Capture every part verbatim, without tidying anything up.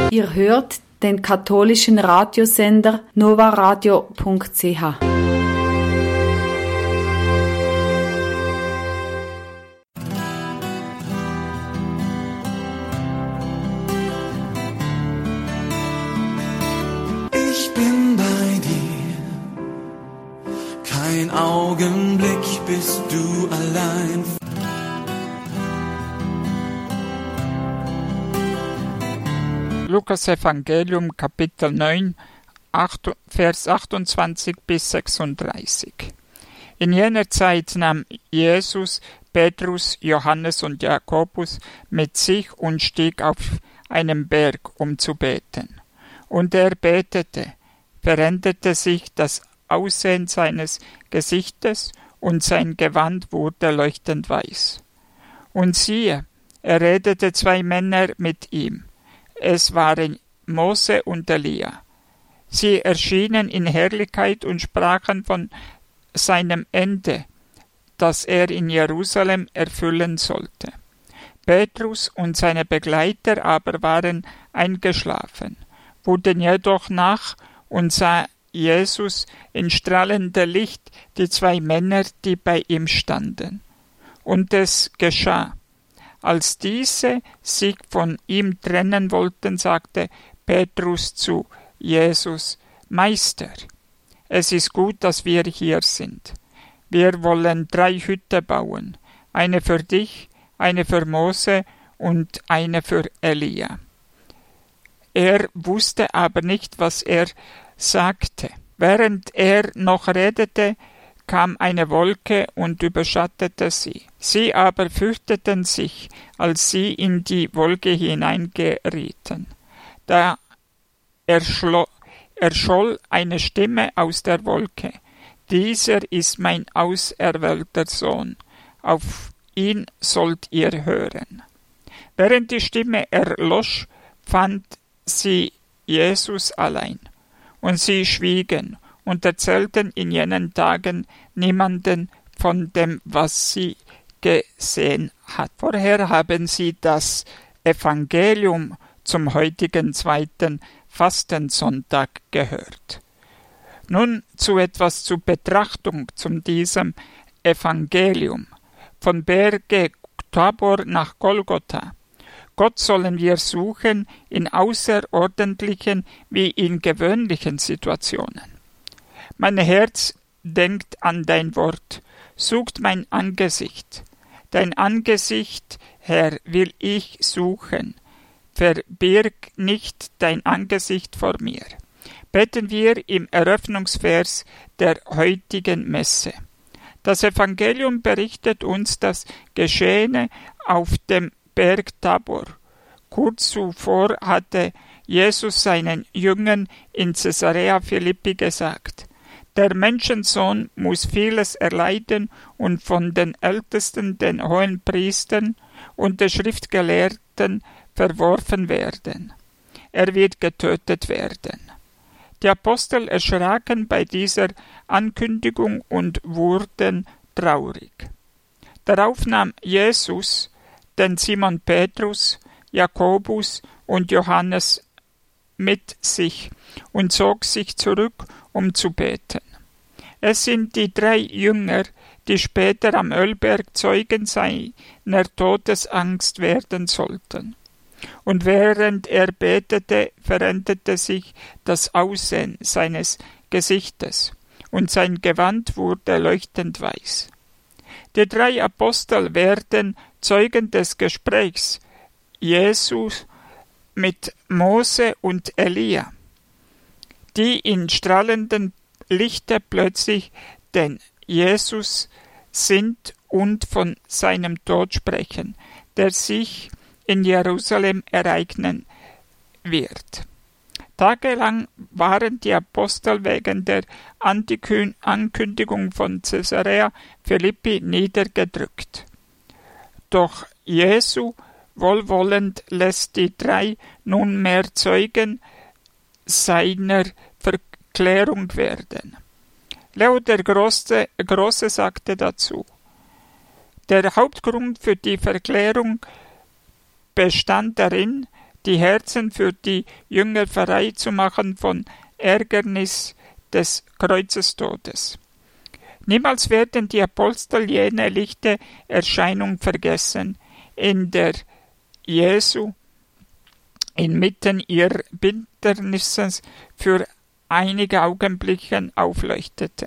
Ihr hört den katholischen Radiosender novaradio punkt c h. Ich bin bei dir, kein Augenblick bist du allein. Lukas Evangelium Kapitel neun, Vers achtundzwanzig bis sechsunddreißig. In jener Zeit nahm Jesus Petrus, Johannes und Jakobus mit sich und stieg auf einen Berg, um zu beten. Und er betete, veränderte sich das Aussehen seines Gesichtes und sein Gewand wurde leuchtend weiß. Und siehe, er redete zwei Männer mit ihm. Es waren Mose und Elia. Sie erschienen in Herrlichkeit und sprachen von seinem Ende, das er in Jerusalem erfüllen sollte. Petrus und seine Begleiter aber waren eingeschlafen, wurden jedoch nach und sah Jesus in strahlendem Licht die zwei Männer, die bei ihm standen. Und es geschah, als diese sich von ihm trennen wollten, sagte Petrus zu Jesus, Meister, es ist gut, dass wir hier sind. Wir wollen drei Hütten bauen, eine für dich, eine für Mose und eine für Elia. Er wusste aber nicht, was er sagte. Während er noch redete, kam eine Wolke und überschattete sie. Sie aber fürchteten sich, als sie in die Wolke hineingerieten. Da erschlo- erscholl eine Stimme aus der Wolke. Dieser ist mein auserwählter Sohn. Auf ihn sollt ihr hören. Während die Stimme erlosch, fand sie Jesus allein. Und sie schwiegen und erzählten in jenen Tagen niemanden von dem, was sie gesehen hat. Vorher haben sie das Evangelium zum heutigen zweiten Fastensonntag gehört. Nun zu etwas zur Betrachtung zu diesem Evangelium. Von Berge Tabor nach Golgotha. Gott sollen wir suchen in außerordentlichen wie in gewöhnlichen Situationen. Mein Herz denkt an dein Wort, sucht mein Angesicht. Dein Angesicht, Herr, will ich suchen. Verbirg nicht dein Angesicht vor mir. Beten wir im Eröffnungsvers der heutigen Messe. Das Evangelium berichtet uns das Geschehene auf dem Berg Tabor. Kurz zuvor hatte Jesus seinen Jüngern in Caesarea Philippi gesagt, der Menschensohn muss vieles erleiden und von den Ältesten, den Hohenpriestern und den Schriftgelehrten verworfen werden. Er wird getötet werden. Die Apostel erschraken bei dieser Ankündigung und wurden traurig. Darauf nahm Jesus den Simon Petrus, Jakobus und Johannes mit sich und zog sich zurück, um zu beten. Es sind die drei Jünger, die später am Ölberg Zeugen seiner Todesangst werden sollten. Und während er betete, veränderte sich das Aussehen seines Gesichtes, und sein Gewand wurde leuchtend weiß. Die drei Apostel werden Zeugen des Gesprächs Jesus mit Mose und Elia, die in strahlendem Lichte plötzlich den Jesus sind und von seinem Tod sprechen, der sich in Jerusalem ereignen wird. Tagelang waren die Apostel wegen der Ankündigung von Caesarea Philippi niedergedrückt. Doch Jesu wohlwollend lässt die drei nunmehr Zeugen seiner Verklärung werden. Leo der Große, Große sagte dazu, der Hauptgrund für die Verklärung bestand darin, die Herzen für die Jünger frei zu machen von Ärgernis des Kreuzestodes. Niemals werden die Apostel jene lichte Erscheinung vergessen, in der Jesu inmitten ihrer Bindernisses für einige Augenblicke aufleuchtete.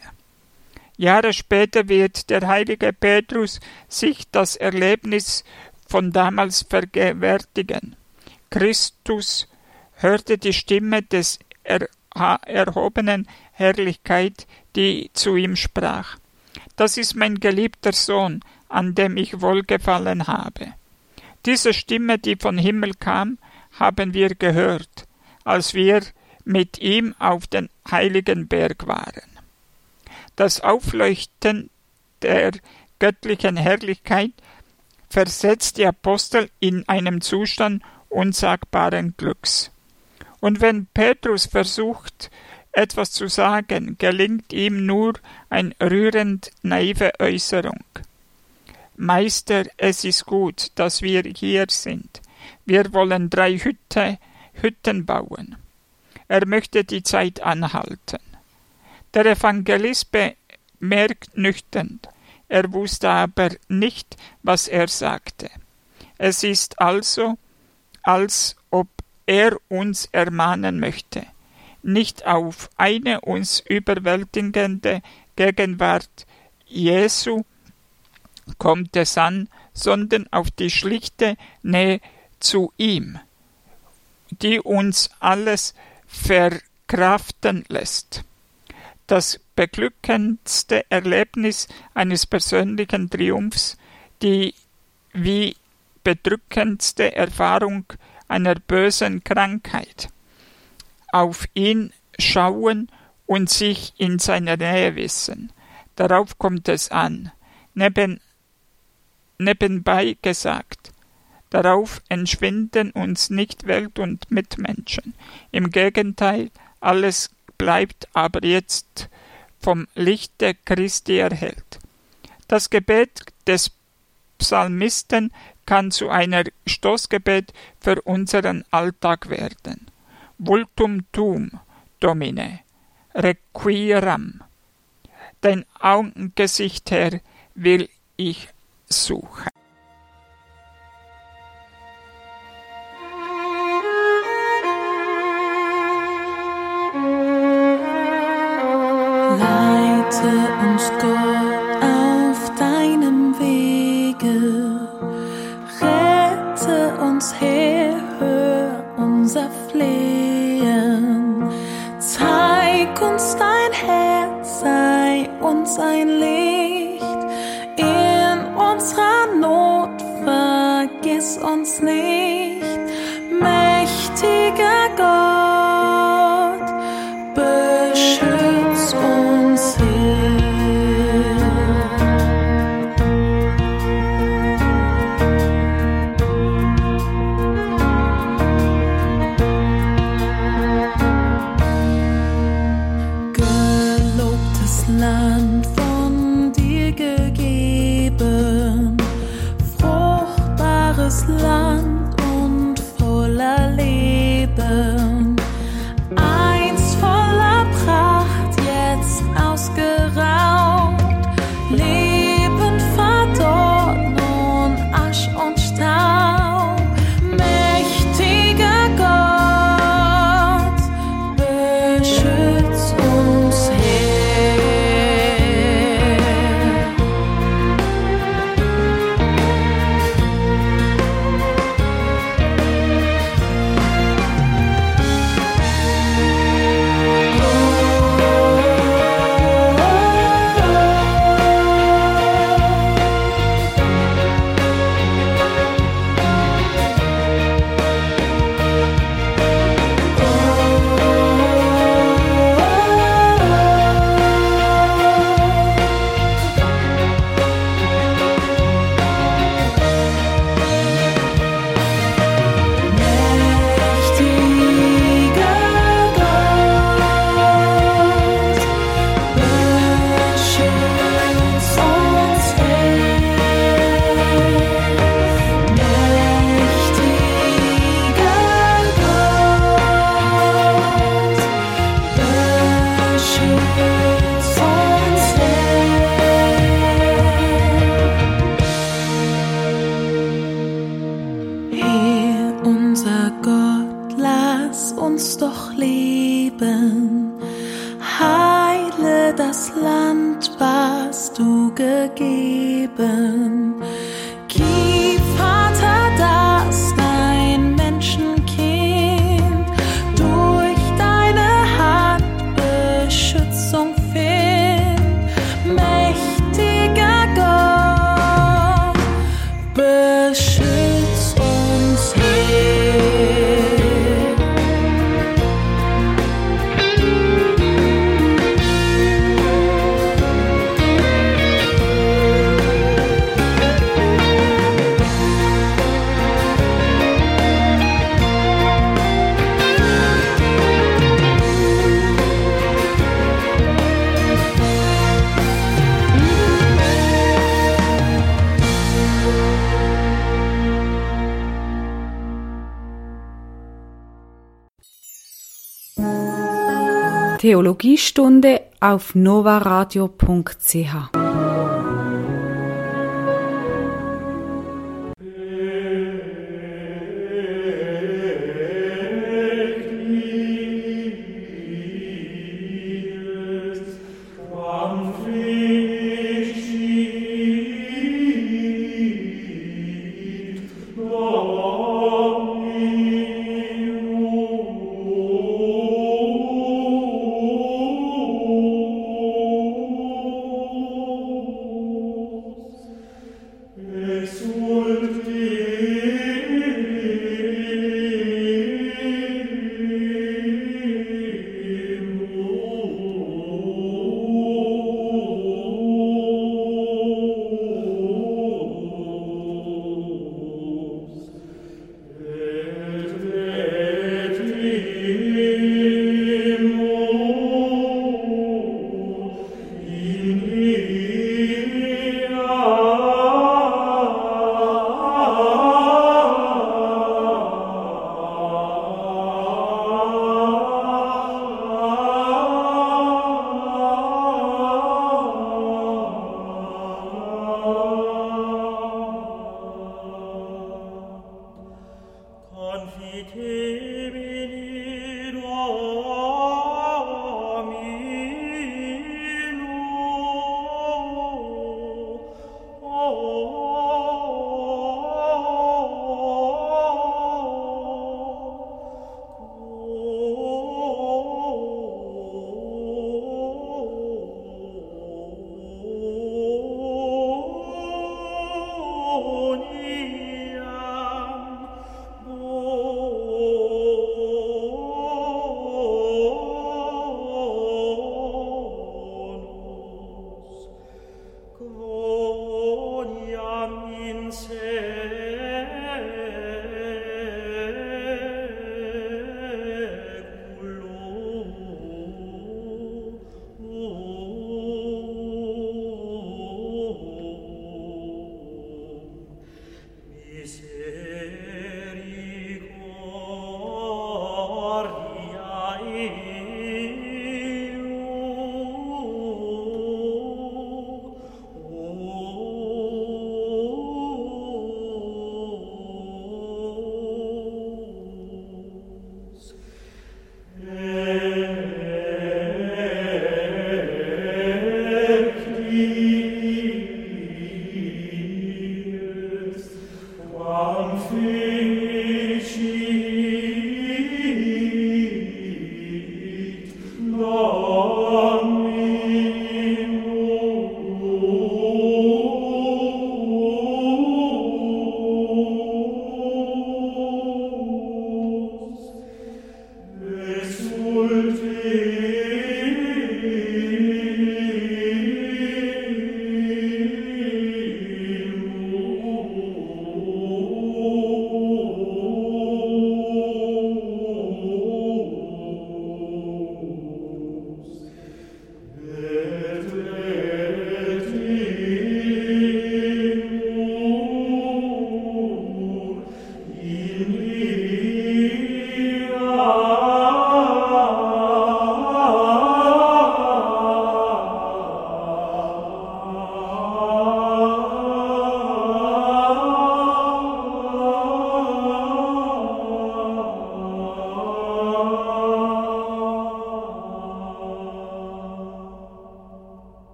Jahre später wird der heilige Petrus sich das Erlebnis von damals vergegenwärtigen. Christus hörte die Stimme des er erhobenen Herrlichkeit, die zu ihm sprach: Das ist mein geliebter Sohn, an dem ich Wohlgefallen habe. Diese Stimme, die vom Himmel kam, haben wir gehört, als wir mit ihm auf den heiligen Berg waren. Das Aufleuchten der göttlichen Herrlichkeit versetzt die Apostel in einem Zustand unsagbaren Glücks. Und wenn Petrus versucht, etwas zu sagen, gelingt ihm nur eine rührend naive Äußerung: Meister, es ist gut, dass wir hier sind. Wir wollen drei Hütte, Hütten bauen. Er möchte die Zeit anhalten. Der Evangelist bemerkt nüchtern, er wusste aber nicht, was er sagte. Es ist also, als ob er uns ermahnen möchte, nicht auf eine uns überwältigende Gegenwart Jesu kommt es an, sondern auf die schlichte Nähe zu ihm, die uns alles verkraften lässt. Das beglückendste Erlebnis eines persönlichen Triumphs, die wie bedrückendste Erfahrung einer bösen Krankheit. Auf ihn schauen und sich in seiner Nähe wissen. Darauf kommt es an. Neben, nebenbei gesagt, darauf entschwinden uns nicht Welt und Mitmenschen. Im Gegenteil, alles bleibt aber jetzt vom Lichte Christi erhellt. Das Gebet des Psalmisten kann zu einer Stoßgebet für unseren Alltag werden. Vultum tuum, Domine, requiram. Dein Angesicht, Herr, will ich suchen. Leite uns, Gott, auf deinem Wege. Rette uns, Herr, hör unser Flehen. Zeig uns dein Herz, sei uns ein Licht. In unserer Not vergiss uns nicht. Mächtiger Gott, beschütz uns hier. Gelobtes Land von dir gegeben, fruchtbares Land und voller Leben, einst voller Pracht, jetzt ausgeraubt, Leben verdorrt, nun Asch und Staub. Mächtiger Gott, beschütz uns, Herr. Gib, Vater, dass dein Menschenkind durch deine Hand Beschützung findet. Mächtiger Gott, beschütz uns hier. Theologiestunde auf novaradio punkt c h.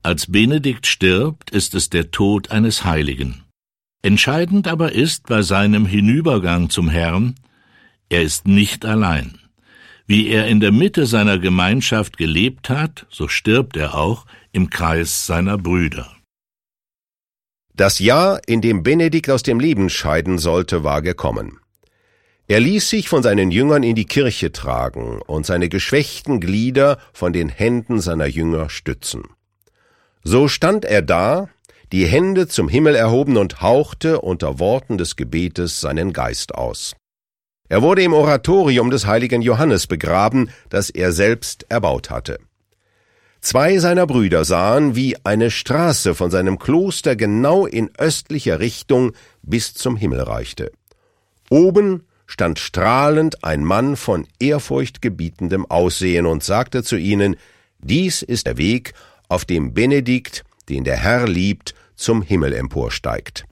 Als Benedikt stirbt, ist es der Tod eines Heiligen. Entscheidend aber ist bei seinem Hinübergang zum Herrn, er ist nicht allein. Wie er in der Mitte seiner Gemeinschaft gelebt hat, so stirbt er auch im Kreis seiner Brüder. Das Jahr, in dem Benedikt aus dem Leben scheiden sollte, war gekommen. Er ließ sich von seinen Jüngern in die Kirche tragen und seine geschwächten Glieder von den Händen seiner Jünger stützen. So stand er da, die Hände zum Himmel erhoben und hauchte unter Worten des Gebetes seinen Geist aus. Er wurde im Oratorium des heiligen Johannes begraben, das er selbst erbaut hatte. Zwei seiner Brüder sahen, wie eine Straße von seinem Kloster genau in östlicher Richtung bis zum Himmel reichte. Oben stand strahlend ein Mann von ehrfurchtgebietendem Aussehen und sagte zu ihnen, dies ist der Weg, auf dem Benedikt, den der Herr liebt, zum Himmel emporsteigt.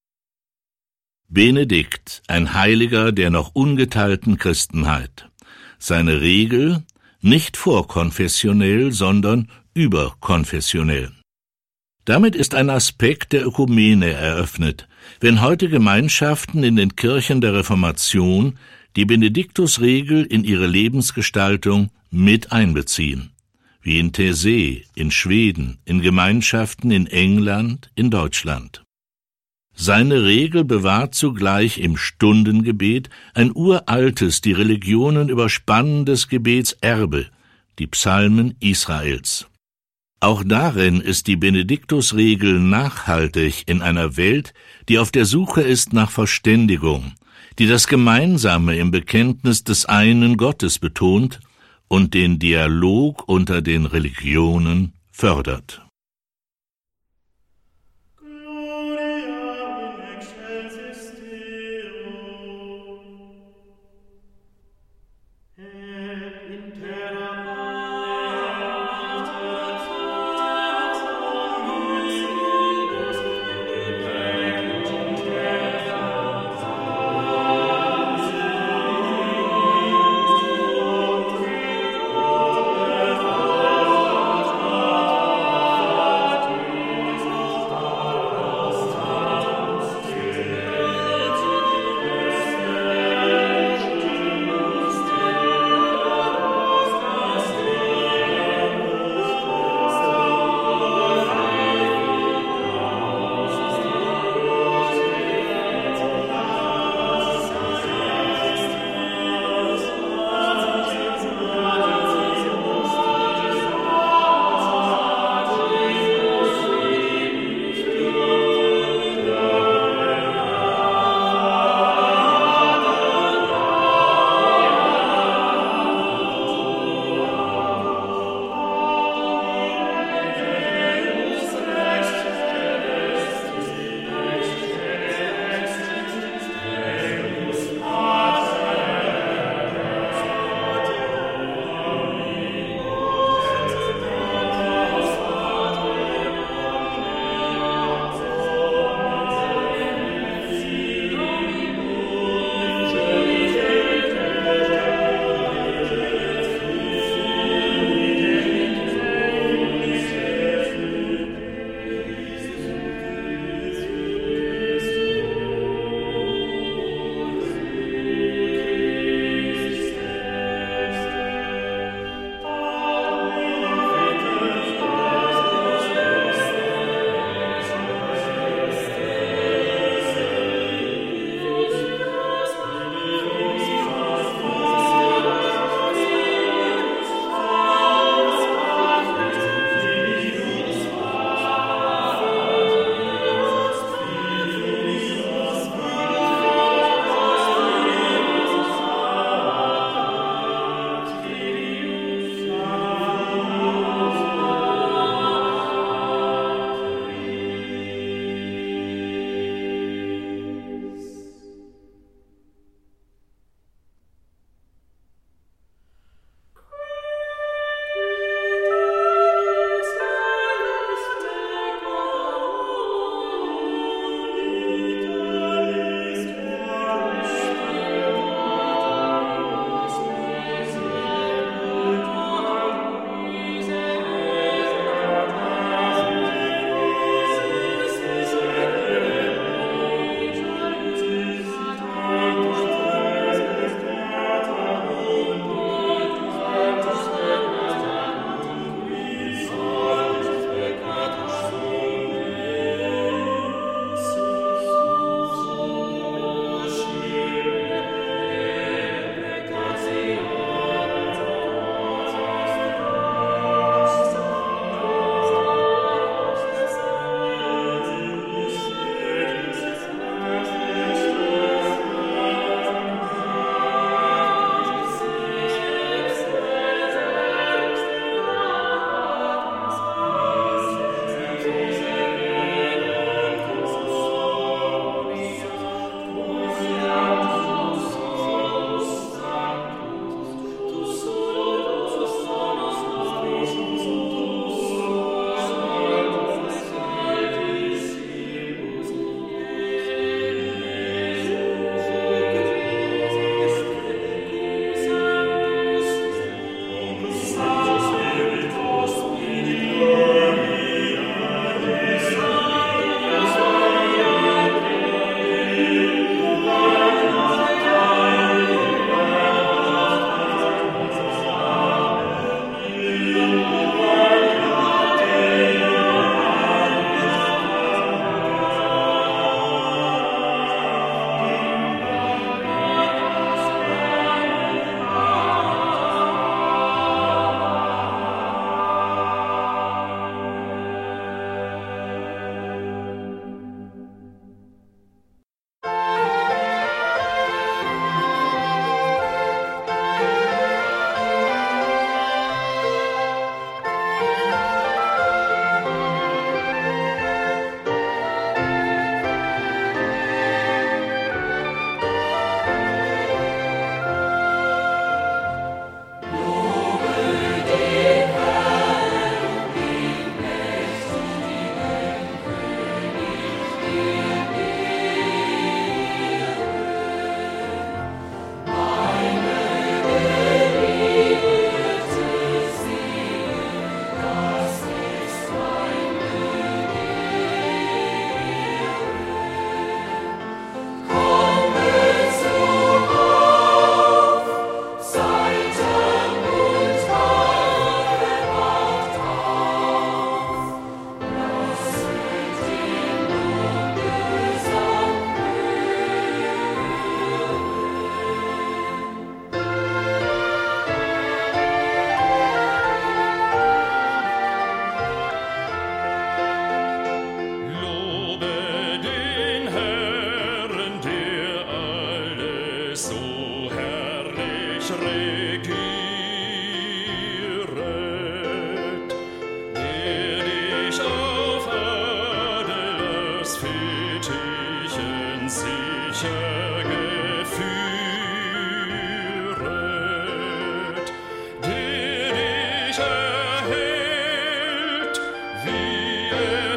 Benedikt, ein Heiliger der noch ungeteilten Christenheit. Seine Regel, nicht vorkonfessionell, sondern überkonfessionell. Damit ist ein Aspekt der Ökumene eröffnet, wenn heute Gemeinschaften in den Kirchen der Reformation die Benediktusregel in ihre Lebensgestaltung mit einbeziehen, wie in Taizé, in Schweden, in Gemeinschaften in England, in Deutschland. Seine Regel bewahrt zugleich im Stundengebet ein uraltes, die Religionen überspannendes Gebetserbe, die Psalmen Israels. Auch darin ist die Benediktusregel nachhaltig in einer Welt, die auf der Suche ist nach Verständigung, die das Gemeinsame im Bekenntnis des einen Gottes betont und den Dialog unter den Religionen fördert.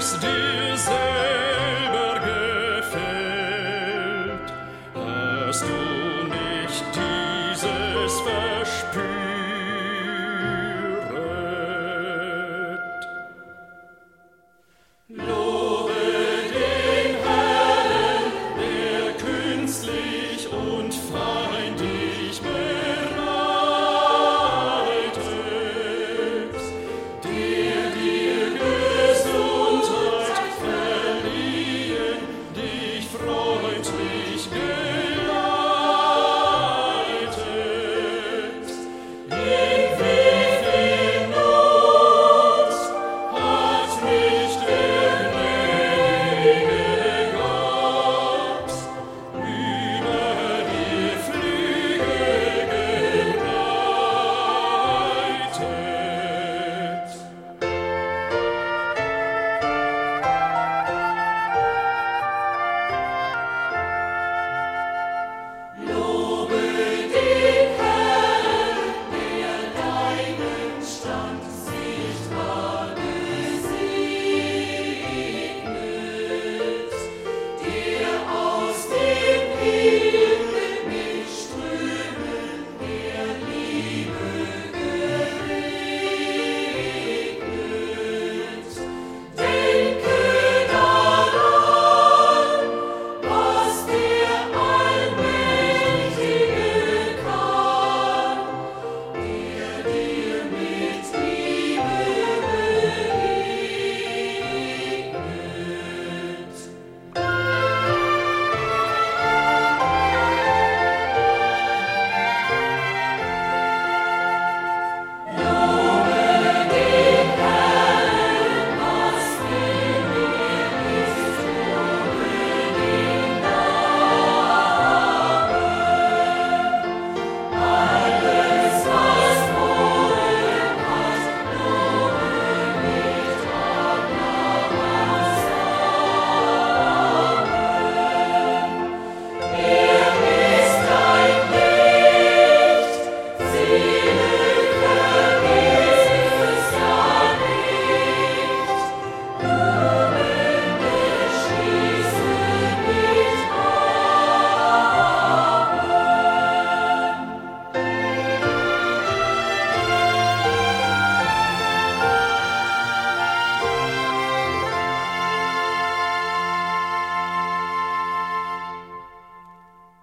aus dieser